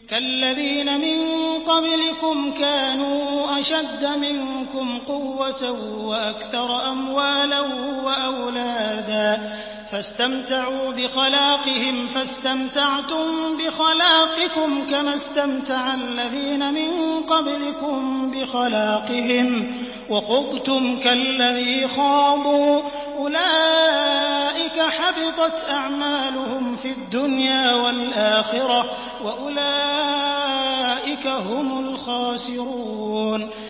كالذين من قبلكم كانوا أشد منكم قوة وأكثر أموالا وأولادا فاستمتعوا بخلاقهم فاستمتعتم بخلاقكم كما استمتع الذين من قبلكم بخلاقهم وخضتم كالذي خاضوا أولئك حبطت أعمالهم في الدنيا والآخرة وأولئك هم الخاسرون